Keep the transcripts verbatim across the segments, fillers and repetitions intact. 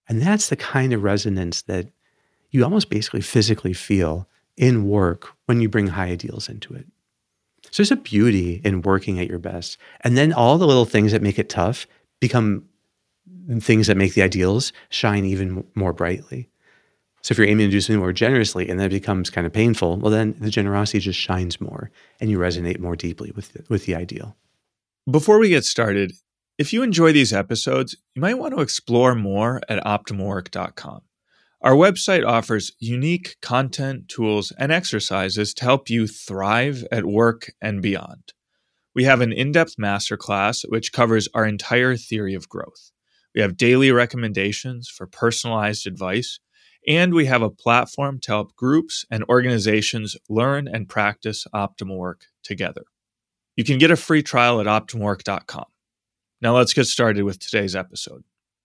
And that's the kind of resonance that you almost basically physically feel in work when you bring high ideals into it. So there's a beauty in working at your best. And then all the little things that make it tough become things that make the ideals shine even more brightly. So if you're aiming to do something more generously and then it becomes kind of painful, well, then the generosity just shines more and you resonate more deeply with the, with the ideal. Before we get started, if you enjoy these episodes, you might want to explore more at optimal work dot com. Our website offers unique content, tools, and exercises to help you thrive at work and beyond. We have an in-depth masterclass which covers our entire theory of growth. We have daily recommendations for personalized advice, and we have a platform to help groups and organizations learn and practice optimal work together. You can get a free trial at optimal work dot com. Now let's get started with today's episode.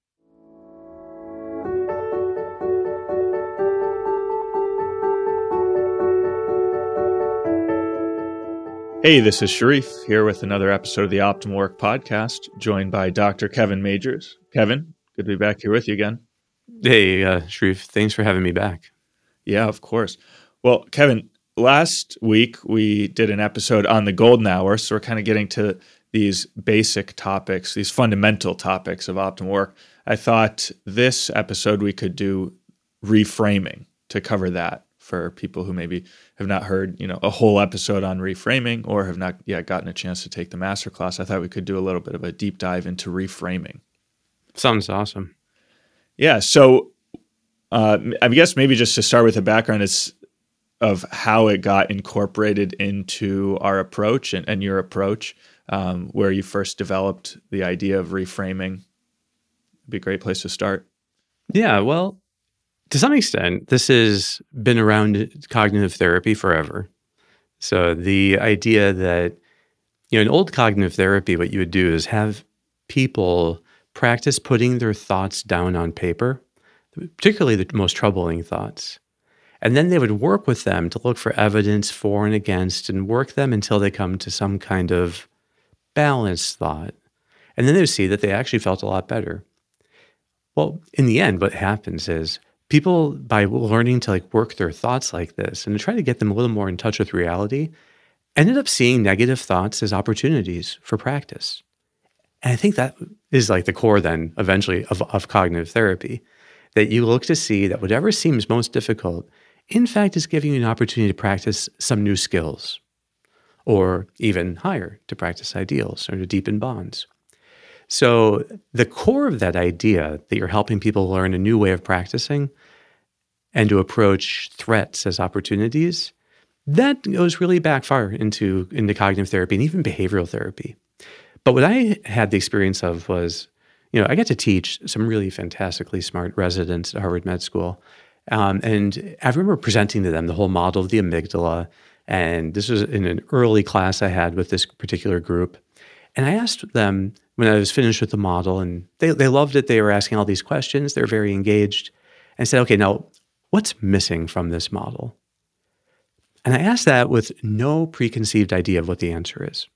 Hey, this is Sharif here with another episode of the Optimal Work Podcast, joined by Doctor Kevin Majors. Kevin, good to be back here with you again. Hey, uh, Sharif, thanks for having me back. Yeah, of course. Well, Kevin, last week we did an episode on the golden hour, so we're kind of getting to these basic topics, these fundamental topics of optimal work. I thought this episode we could do reframing to cover that for people who maybe have not heard, you know, a whole episode on reframing or have not yet gotten a chance to take the masterclass. I thought we could do a little bit of a deep dive into reframing. Sounds awesome. Yeah. So uh, I guess maybe just to start with a background is of how it got incorporated into our approach and, and your approach, um, where you first developed the idea of reframing. It'd be a great place to start. Yeah, well, to some extent, this has been around cognitive therapy forever. So the idea that, you know, in old cognitive therapy, what you would do is have people practice putting their thoughts down on paper, particularly the most troubling thoughts. And then they would work with them to look for evidence for and against and work them until they come to some kind of balanced thought. And then they would see that they actually felt a lot better. Well, in the end, what happens is people, by learning to like work their thoughts like this and to try to get them a little more in touch with reality, ended up seeing negative thoughts as opportunities for practice. And I think that is like the core then eventually of, of cognitive therapy, that you look to see that whatever seems most difficult, in fact, is giving you an opportunity to practice some new skills, or even higher, to practice ideals or to deepen bonds. So the core of that idea that you're helping people learn a new way of practicing and to approach threats as opportunities, that goes really back far into, into cognitive therapy and even behavioral therapy. But what I had the experience of was, you know, I got to teach some really fantastically smart residents at Harvard Med School. Um, and I remember presenting to them the whole model of the amygdala. And this was in an early class I had with this particular group. And I asked them when I was finished with the model, and they, they loved it. They were asking all these questions. They were very engaged. And I said, okay, now what's missing from this model? And I asked that with no preconceived idea of what the answer is.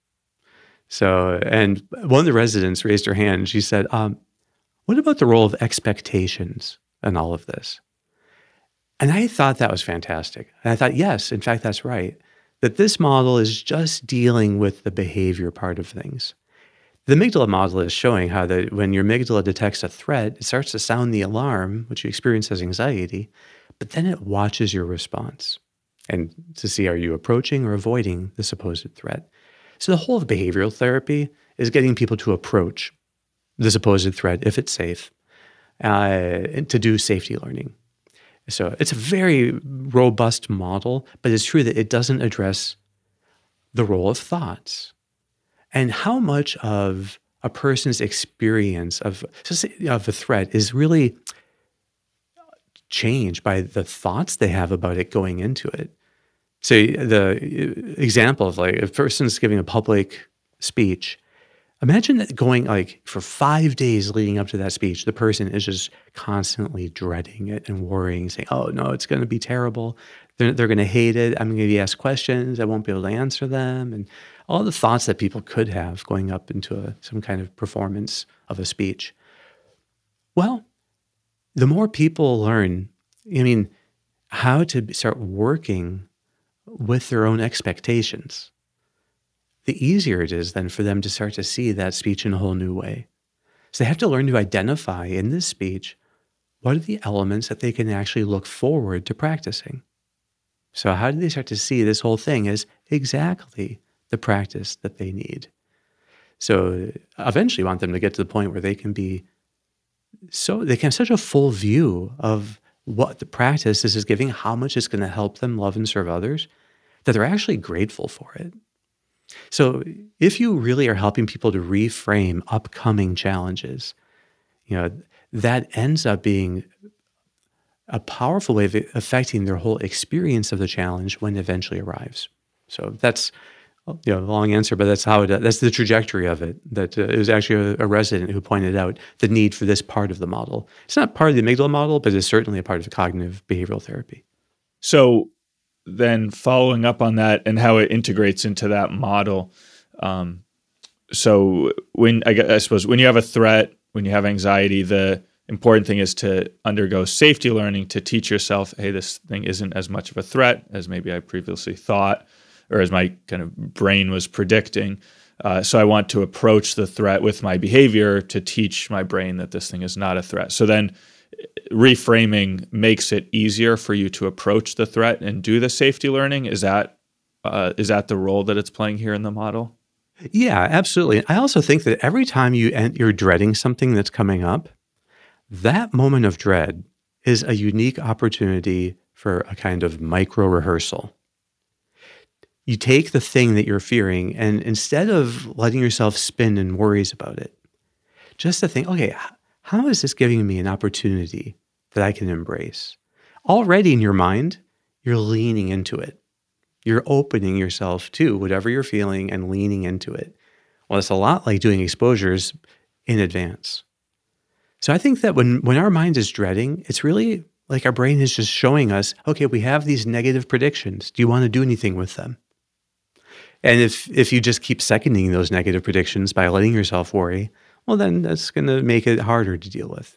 So, and one of the residents raised her hand and she said, um, what about the role of expectations in all of this? And I thought that was fantastic. And I thought, yes, in fact, that's right. That this model is just dealing with the behavior part of things. The amygdala model is showing how that when your amygdala detects a threat, it starts to sound the alarm, which you experience as anxiety, but then it watches your response and to see, are you approaching or avoiding the supposed threat? So the whole of behavioral therapy is getting people to approach the supposed threat, if it's safe, uh, and to do safety learning. So it's a very robust model, but it's true that it doesn't address the role of thoughts and how much of a person's experience of, of a threat is really changed by the thoughts they have about it going into it. So the example of like if a person's giving a public speech, imagine that going like for five days leading up to that speech, the person is just constantly dreading it and worrying, saying, oh no, it's going to be terrible. They're, they're going to hate it. I'm going to be asked questions. I won't be able to answer them. And all the thoughts that people could have going up into a, some kind of performance of a speech. Well, the more people learn, I mean, how to start working with their own expectations, the easier it is then for them to start to see that speech in a whole new way. So they have to learn to identify in this speech what are the elements that they can actually look forward to practicing. So how do they start to see this whole thing as exactly the practice that they need? So eventually want them to get to the point where they can be so they can have such a full view of what the practice this is giving, how much it's going to help them love and serve others, that they're actually grateful for it. So if you really are helping people to reframe upcoming challenges, you know, that ends up being a powerful way of affecting their whole experience of the challenge when it eventually arrives. So that's, you know, a long answer, but that's how it, that's the trajectory of it. That uh, it was actually a, a resident who pointed out the need for this part of the model. It's not part of the amygdala model, but it's certainly a part of cognitive behavioral therapy. So then following up on that and how it integrates into that model. Um, so when, I, guess, I suppose when you have a threat, when you have anxiety, the important thing is to undergo safety learning to teach yourself, hey, this thing isn't as much of a threat as maybe I previously thought, or as my kind of brain was predicting. Uh, so I want to approach the threat with my behavior to teach my brain that this thing is not a threat. So then reframing makes it easier for you to approach the threat and do the safety learning. Is that uh, is that the role that it's playing here in the model? Yeah, absolutely. I also think that every time you you're dreading something that's coming up, that moment of dread is a unique opportunity for a kind of micro rehearsal. You take the thing that you're fearing, and instead of letting yourself spin in worries about it, just to think, okay, how is this giving me an opportunity that I can embrace? Already in your mind, you're leaning into it. You're opening yourself to whatever you're feeling and leaning into it. Well, it's a lot like doing exposures in advance. So I think that when, when our mind is dreading, it's really like our brain is just showing us, okay, we have these negative predictions. Do you want to do anything with them? And if if you just keep seconding those negative predictions by letting yourself worry, well, then that's going to make it harder to deal with.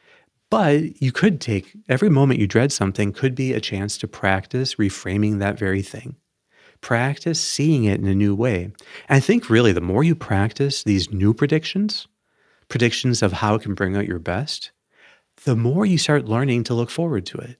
But you could take every moment you dread something could be a chance to practice reframing that very thing. Practice seeing it in a new way. And I think really the more you practice these new predictions, predictions of how it can bring out your best, the more you start learning to look forward to it.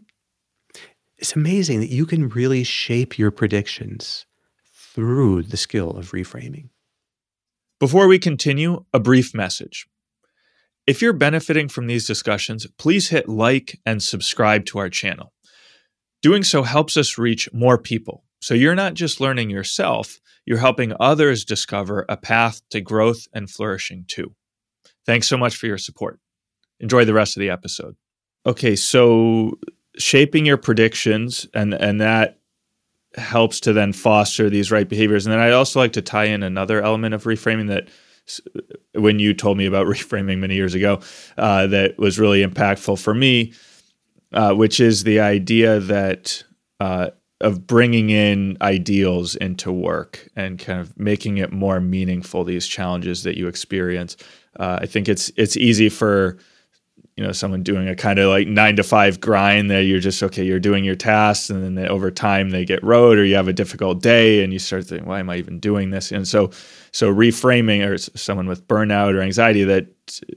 It's amazing that you can really shape your predictions through the skill of reframing. Before we continue, a brief message. If you're benefiting from these discussions, please hit like and subscribe to our channel. Doing so helps us reach more people. So you're not just learning yourself, you're helping others discover a path to growth and flourishing too. Thanks so much for your support. Enjoy the rest of the episode. Okay, so shaping your predictions, and, and that helps to then foster these right behaviors. And then I'd also like to tie in another element of reframing that when you told me about reframing many years ago, uh, that was really impactful for me, uh, which is the idea that uh, of bringing in ideals into work and kind of making it more meaningful, these challenges that you experience. Uh, I think it's it's easy for you know, someone doing a kind of like nine to five grind that you're just, okay, you're doing your tasks, and then they, over time they get rote, or you have a difficult day and you start thinking, why am I even doing this? And so, so reframing, or someone with burnout or anxiety, that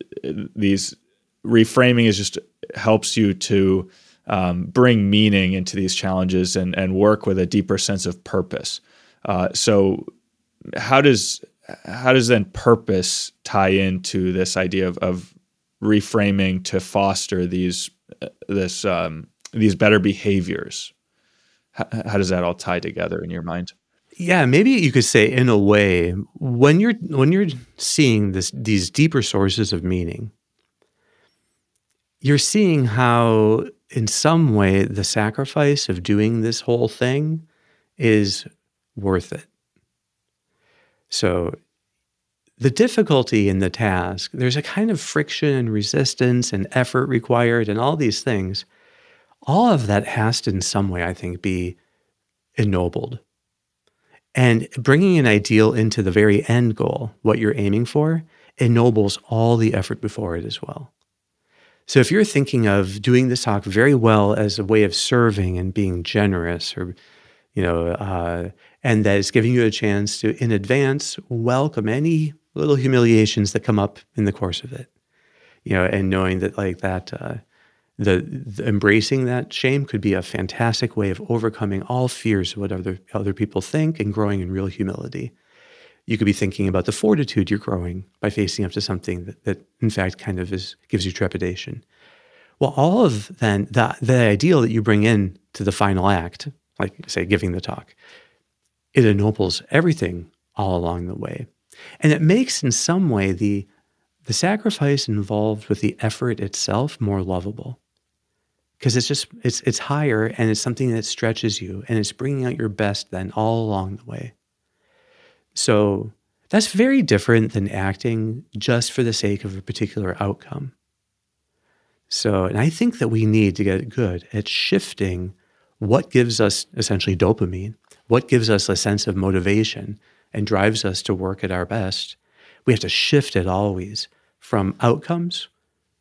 these reframing is just helps you to um, bring meaning into these challenges and, and work with a deeper sense of purpose. Uh, so how does, how does then purpose tie into this idea of, of reframing to foster these uh, this um, these better behaviors? How, how does that all tie together in your mind? Yeah, maybe you could say, in a way, when you're when you're seeing this these deeper sources of meaning, you're seeing how, in some way, the sacrifice of doing this whole thing is worth it. So the difficulty in the task, there's a kind of friction and resistance and effort required and all these things. All of that has to, in some way, I think, be ennobled. And bringing an ideal into the very end goal, what you're aiming for, ennobles all the effort before it as well. So if you're thinking of doing this talk very well as a way of serving and being generous, or you know, uh, and that it's giving you a chance to, in advance, welcome any little humiliations that come up in the course of it, you know, and knowing that like that, uh, the, the embracing that shame could be a fantastic way of overcoming all fears of what other other people think and growing in real humility. You could be thinking about the fortitude you're growing by facing up to something that, that in fact, kind of is gives you trepidation. Well, all of then the, the ideal that you bring in to the final act, like say giving the talk, it ennobles everything all along the way. And it makes in some way the, the sacrifice involved with the effort itself more lovable. Because it's just, it's it's higher and it's something that stretches you and it's bringing out your best then all along the way. So that's very different than acting just for the sake of a particular outcome. So, and I think that we need to get good at shifting what gives us essentially dopamine, what gives us a sense of motivation and drives us to work at our best. We have to shift it always from outcomes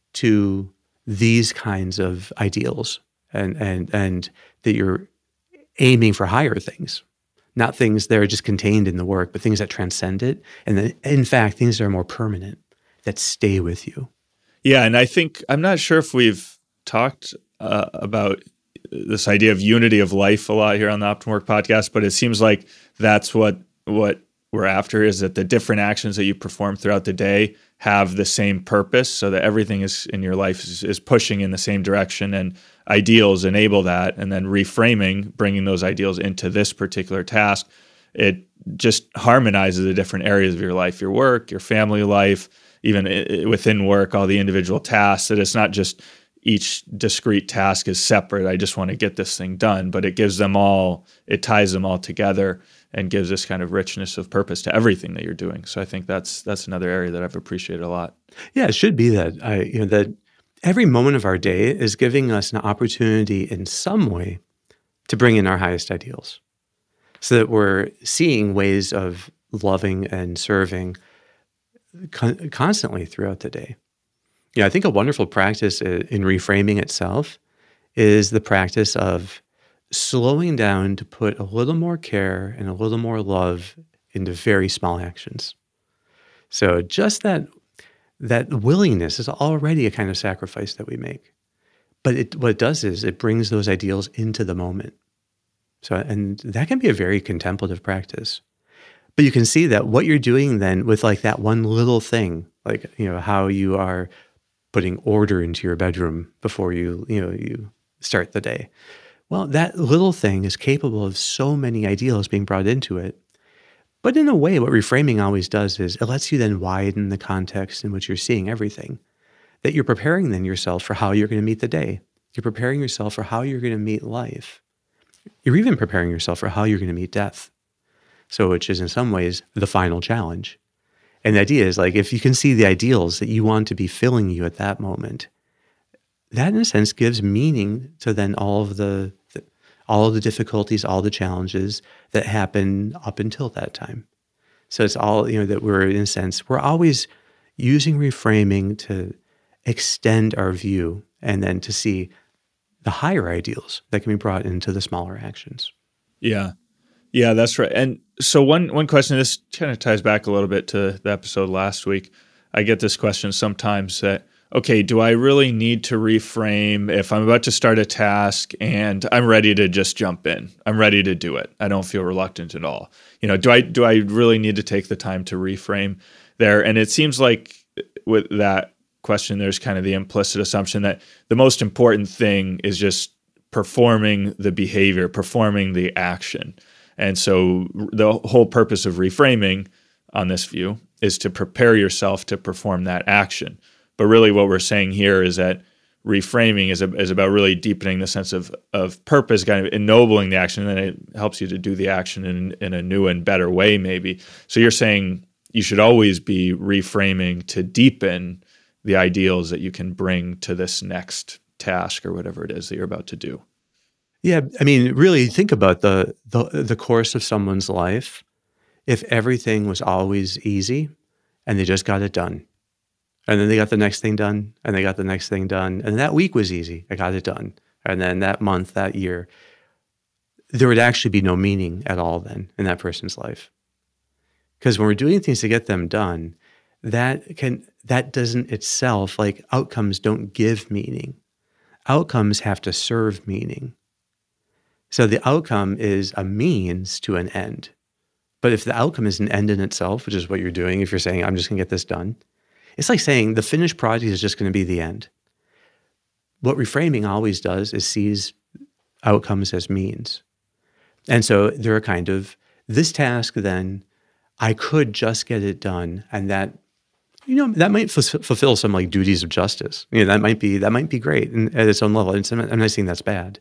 to these kinds of ideals, and and and that you're aiming for higher things, not things that are just contained in the work, but things that transcend it. And then, in fact, things that are more permanent, that stay with you. Yeah, and I think, I'm not sure if we've talked uh, about this idea of unity of life a lot here on the OptimWork podcast, but it seems like that's what what we're after, is that the different actions that you perform throughout the day have the same purpose, so that everything is in your life is, is pushing in the same direction, and ideals enable that. And then reframing, bringing those ideals into this particular task, it just harmonizes the different areas of your life, your work, your family life, even within work, all the individual tasks, that it's not just each discrete task is separate. I just want to get this thing done, but it gives them all, it ties them all together and gives this kind of richness of purpose to everything that you're doing. So I think that's that's another area that I've appreciated a lot. Yeah, it should be that. I, you know, that every moment of our day is giving us an opportunity in some way to bring in our highest ideals, so that we're seeing ways of loving and serving con- constantly throughout the day. Yeah, I think a wonderful practice in reframing itself is the practice of slowing down to put a little more care and a little more love into very small actions. So just that that willingness is already a kind of sacrifice that we make. But it, what it does is it brings those ideals into the moment. So, and that can be a very contemplative practice. But you can see that what you're doing then with like that one little thing, like, you know, how you are putting order into your bedroom before you, you know, you start the day. Well, that little thing is capable of so many ideals being brought into it. But in a way, what reframing always does is it lets you then widen the context in which you're seeing everything. That you're preparing then yourself for how you're going to meet the day. You're preparing yourself for how you're going to meet life. You're even preparing yourself for how you're going to meet death. So, which is in some ways the final challenge. And the idea is like, if you can see the ideals that you want to be filling you at that moment, that in a sense gives meaning to then all of the, the all of the difficulties, all the challenges that happen up until that time. So it's all, you know, that we're in a sense, we're always using reframing to extend our view and then to see the higher ideals that can be brought into the smaller actions. Yeah. Yeah, that's right. And so one one question, this kind of ties back a little bit to the episode last week. I get this question sometimes that, okay, do I really need to reframe if I'm about to start a task and I'm ready to just jump in? I'm ready to do it. I don't feel reluctant at all. You know, do I do I really need to take the time to reframe there? And it seems like with that question, there's kind of the implicit assumption that the most important thing is just performing the behavior, performing the action. And so the whole purpose of reframing on this view is to prepare yourself to perform that action. But really what we're saying here is that reframing is, a, is about really deepening the sense of, of purpose, kind of ennobling the action, and then it helps you to do the action in, in a new and better way maybe. So you're saying you should always be reframing to deepen the ideals that you can bring to this next task or whatever it is that you're about to do. Yeah, I mean, really think about the, the the course of someone's life. If everything was always easy and they just got it done, And then they got the next thing done, and they got the next thing done. And that week was easy. I got it done. And then that month, that year, there would actually be no meaning at all then in that person's life. Because when we're doing things to get them done, that can that doesn't itself, like outcomes don't give meaning. Outcomes have to serve meaning. So the outcome is a means to an end. But if the outcome is an end in itself, which is what you're doing, if you're saying, I'm just going to get this done, it's like saying the finished project is just going to be the end. What reframing always does is sees outcomes as means. And so they're a kind of, this task then, I could just get it done, and that, you know, that might f- fulfill some like duties of justice. You know, that might be that might be great in, at its own level. And I'm not saying that's bad,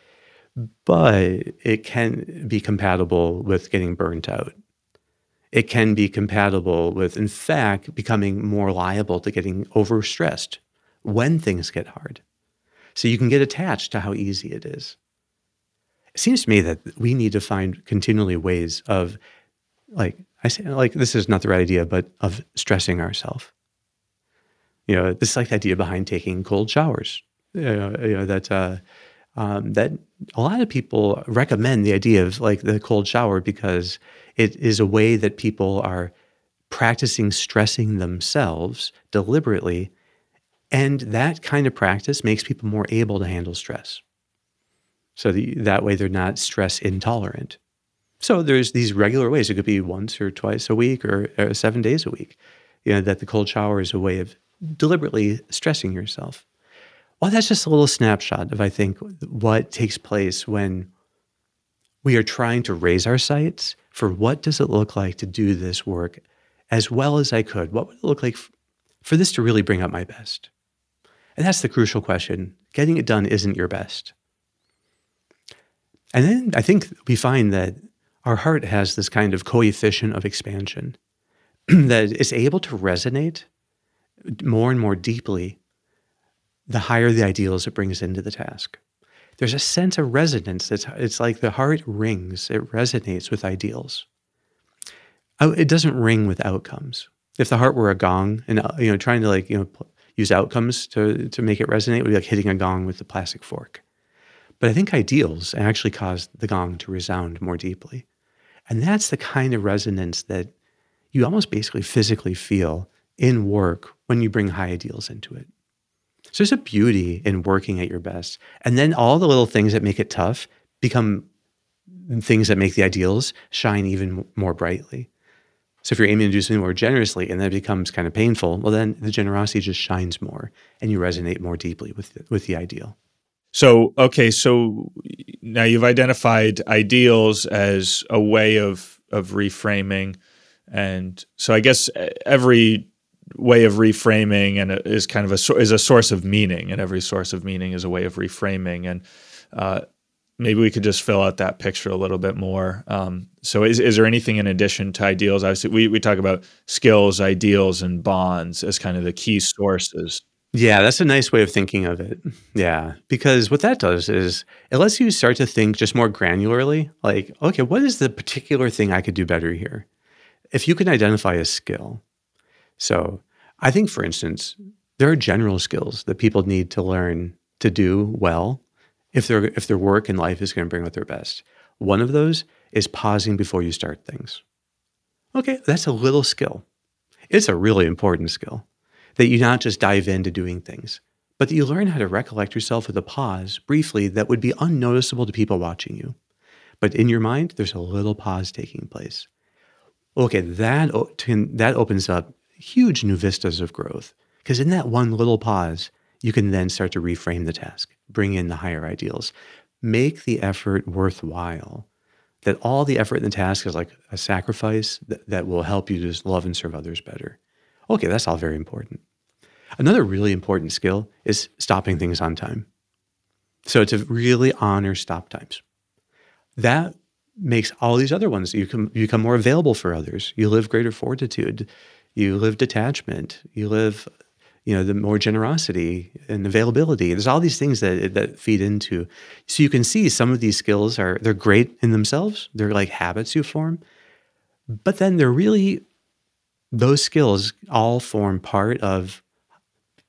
but it can be compatible with getting burnt out. It can be compatible with, in fact, becoming more liable to getting overstressed when things get hard. So you can get attached to how easy it is. It seems to me that we need to find continually ways of, like, I say, like, this is not the right idea, but of stressing ourselves. You know, this is like the idea behind taking cold showers. You know, you know that uh, um, that a lot of people recommend the idea of like the cold shower because it is a way that people are practicing stressing themselves deliberately, and that kind of practice makes people more able to handle stress. So the, that way they're not stress intolerant. So there's these regular ways. It could be once or twice a week or, or seven days a week, you know, that the cold shower is a way of deliberately stressing yourself. Well, that's just a little snapshot of, I think, what takes place when we are trying to raise our sights for what does it look like to do this work as well as I could? What would it look like f- for this to really bring out my best? And that's the crucial question. Getting it done isn't your best. And then I think we find that our heart has this kind of coefficient of expansion that is able to resonate more and more deeply the higher the ideals it brings into the task. There's a sense of resonance. That's, it's like the heart rings. It resonates with ideals. Oh, it doesn't ring with outcomes. If the heart were a gong and, you know, trying to like, you know, use outcomes to, to make it resonate would be like hitting a gong with a plastic fork. But I think ideals actually cause the gong to resound more deeply. And that's the kind of resonance that you almost basically physically feel in work when you bring high ideals into it. So there's a beauty in working at your best. And then all the little things that make it tough become things that make the ideals shine even more brightly. So if you're aiming to do something more generously and then it becomes kind of painful, well, then the generosity just shines more and you resonate more deeply with the, with the ideal. So, okay, so now you've identified ideals as a way of of reframing. And so I guess every way of reframing and is kind of a is a source of meaning, and every source of meaning is a way of reframing. And uh, maybe we could just fill out that picture a little bit more. Um, so is is there anything in addition to ideals? Obviously, we, we talk about skills, ideals, and bonds as kind of the key sources. Yeah, that's a nice way of thinking of it. Yeah, because what that does is it lets you start to think just more granularly, like, okay, what is the particular thing I could do better here? If you can identify a skill. So I think, for instance, there are general skills that people need to learn to do well if their if their work and life is going to bring out their best. One of those is pausing before you start things. Okay, that's a little skill. It's a really important skill. That you not just dive into doing things, but that you learn how to recollect yourself with a pause briefly that would be unnoticeable to people watching you. But in your mind, there's a little pause taking place. Okay, that, that opens up huge new vistas of growth, because in that one little pause, you can then start to reframe the task, bring in the higher ideals, make the effort worthwhile, that all the effort in the task is like a sacrifice that, that will help you to love and serve others better. Okay, that's all very important. Another really important skill is stopping things on time. So to really honor stop times. That makes all these other ones, you, can, you become more available for others. You live greater fortitude. You live detachment. You live, you know, the more generosity and availability. There's all these things that that feed into. So you can see some of these skills are, they're great in themselves. They're like habits you form. But then they're really, those skills all form part of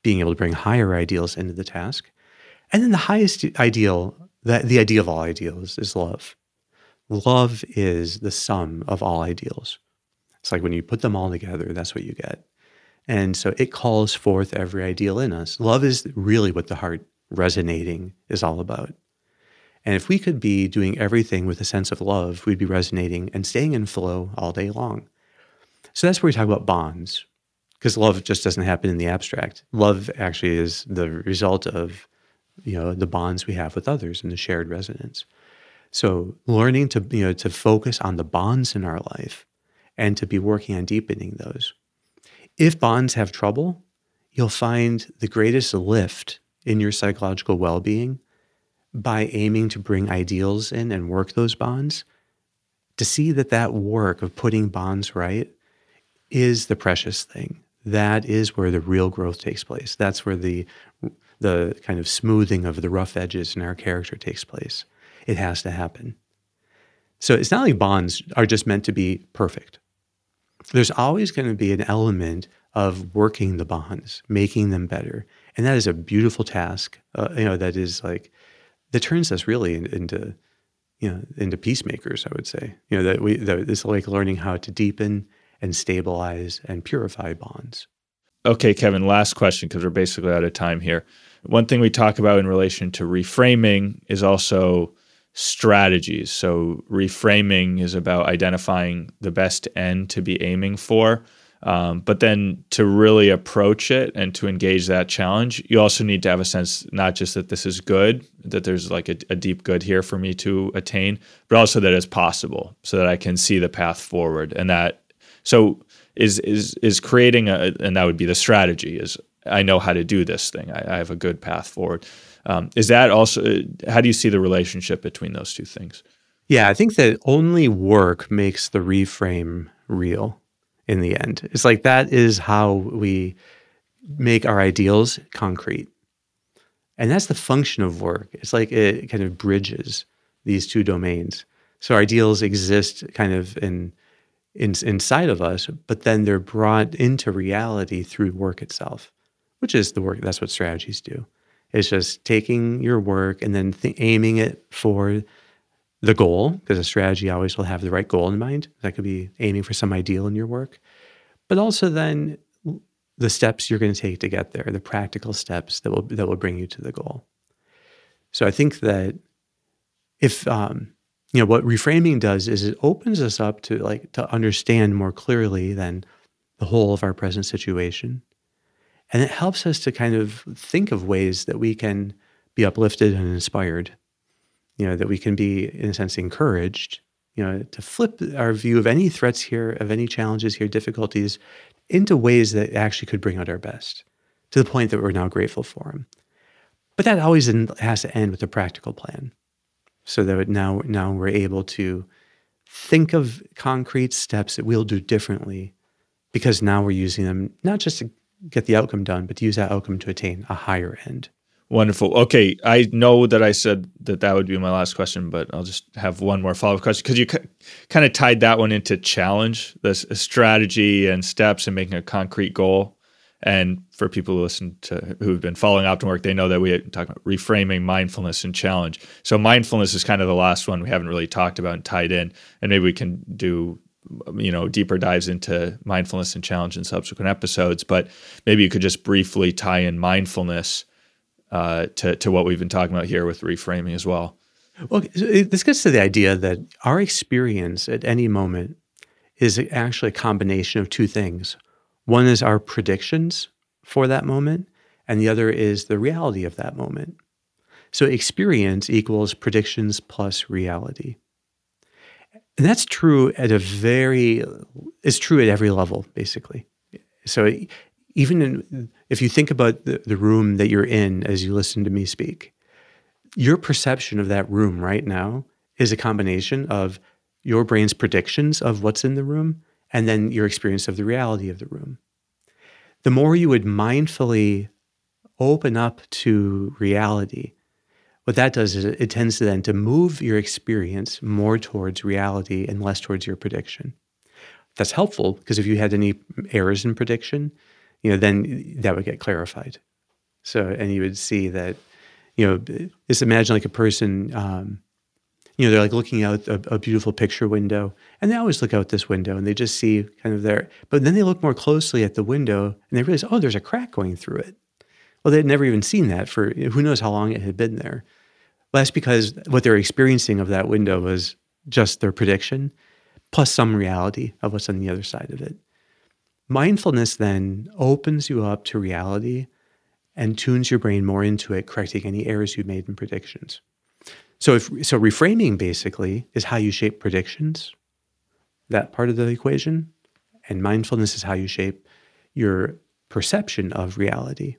being able to bring higher ideals into the task. And then the highest ideal, the, the idea of all ideals is love. Love is the sum of all ideals. It's like when you put them all together, that's what you get. And so it calls forth every ideal in us. Love is really what the heart resonating is all about. And if we could be doing everything with a sense of love, we'd be resonating and staying in flow all day long. So that's where we talk about bonds, because love just doesn't happen in the abstract. Love actually is the result of, you know, the bonds we have with others and the shared resonance. So learning to, you know, to focus on the bonds in our life and to be working on deepening those. If bonds have trouble, you'll find the greatest lift in your psychological well-being by aiming to bring ideals in and work those bonds, to see that that work of putting bonds right is the precious thing. That is where the real growth takes place. That's where the the kind of smoothing of the rough edges in our character takes place. It has to happen. So it's not like bonds are just meant to be perfect. There's always going to be an element of working the bonds, making them better. And that is a beautiful task, uh, you know, that is like, that turns us really into, you know, into peacemakers, I would say. You know, that we, that it's like learning how to deepen and stabilize and purify bonds. Okay, Kevin, last question, because we're basically out of time here. One thing we talk about in relation to reframing is also strategies. So reframing is about identifying the best end to be aiming for. Um, but then to really approach it and to engage that challenge, you also need to have a sense, not just that this is good, that there's like a, a deep good here for me to attain, but also that it's possible so that I can see the path forward. And that, so is, is, is creating a, and that would be the strategy, is I know how to do this thing. I, I have a good path forward. Um, is that also, how do you see the relationship between those two things? Yeah, I think that only work makes the reframe real in the end. It's like that is how we make our ideals concrete. And that's the function of work. It's like it kind of bridges these two domains. So our ideals exist kind of in, in inside of us, but then they're brought into reality through work itself, which is the work. That's what strategies do. It's just taking your work and then th- aiming it for the goal, because a strategy always will have the right goal in mind. That could be aiming for some ideal in your work, but also then the steps you're going to take to get there, the practical steps that will that will bring you to the goal. So I think that if um, you know what reframing does is it opens us up to like to understand more clearly than the whole of our present situation, and it helps us to kind of think of ways that we can be uplifted and inspired. You know, that we can be, in a sense, encouraged, you know, to flip our view of any threats here, of any challenges here, difficulties, into ways that actually could bring out our best, to the point that we're now grateful for them. But that always has to end with a practical plan, so that now, now we're able to think of concrete steps that we'll do differently, because now we're using them not just to get the outcome done, but to use that outcome to attain a higher end. Wonderful. Okay, I know that I said that that would be my last question, but I'll just have one more follow-up question, because you c- kind of tied that one into challenge, this strategy and steps and making a concrete goal. And for people who listen to who've been following OptimWork, they know that we talk about reframing, mindfulness, and challenge. So mindfulness is kind of the last one we haven't really talked about and tied in, and maybe we can do, you know, deeper dives into mindfulness and challenge in subsequent episodes. But maybe you could just briefly tie in mindfulness Uh, to, to what we've been talking about here with reframing as well. Well, this gets to the idea that our experience at any moment is actually a combination of two things. One is our predictions for that moment, and the other is the reality of that moment. So experience equals predictions plus reality. And that's true at a very, it's true at every level, basically. So even in, if you think about the, the room that you're in as you listen to me speak, your perception of that room right now is a combination of your brain's predictions of what's in the room and then your experience of the reality of the room. The more you would mindfully open up to reality, what that does is it, it tends to then to move your experience more towards reality and less towards your prediction. That's helpful, because if you had any errors in prediction, you know, then that would get clarified. So, and you would see that, you know, just imagine like a person, um, you know, they're like looking out a, a beautiful picture window, and they always look out this window and they just see kind of there. But then they look more closely at the window and they realize, oh, there's a crack going through it. Well, they'd never even seen that for who knows how long it had been there. Well, that's because what they're experiencing of that window was just their prediction, plus some reality of what's on the other side of it. Mindfulness then opens you up to reality and tunes your brain more into it, correcting any errors you made in predictions. So if so reframing basically is how you shape predictions, that part of the equation, and mindfulness is how you shape your perception of reality.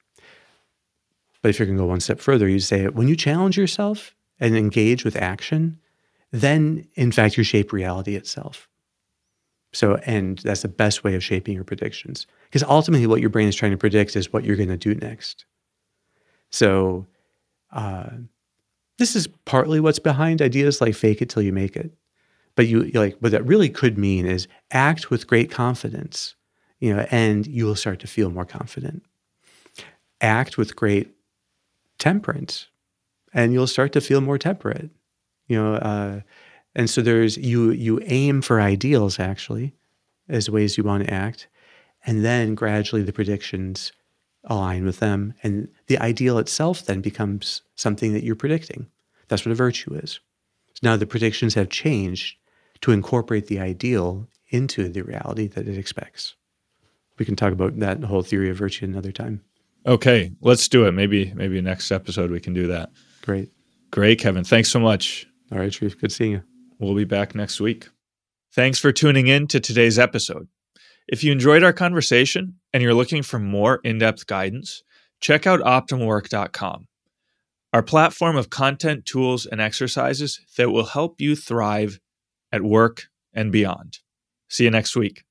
But if you're going to go one step further, you say when you challenge yourself and engage with action, then in fact you shape reality itself. So, and that's the best way of shaping your predictions. Because ultimately what your brain is trying to predict is what you're going to do next. So, uh, this is partly what's behind ideas like fake it till you make it. But you like what that really could mean is act with great confidence, you know, and you will start to feel more confident. Act with great temperance, and you'll start to feel more temperate, you know. Uh, and so there's you you aim for ideals actually as ways you want to act, and then gradually the predictions align with them, and the ideal itself then becomes something that you're predicting. That's what a virtue is. So now the predictions have changed to incorporate the ideal into the reality that it expects. We can talk about that whole theory of virtue another time. Okay, let's do it. Maybe maybe next episode we can do that. Great. Great, Kevin. Thanks so much. All right, Sharif. Good seeing you. We'll be back next week. Thanks for tuning in to today's episode. If you enjoyed our conversation and you're looking for more in-depth guidance, check out optimal work dot com, our platform of content, tools, and exercises that will help you thrive at work and beyond. See you next week.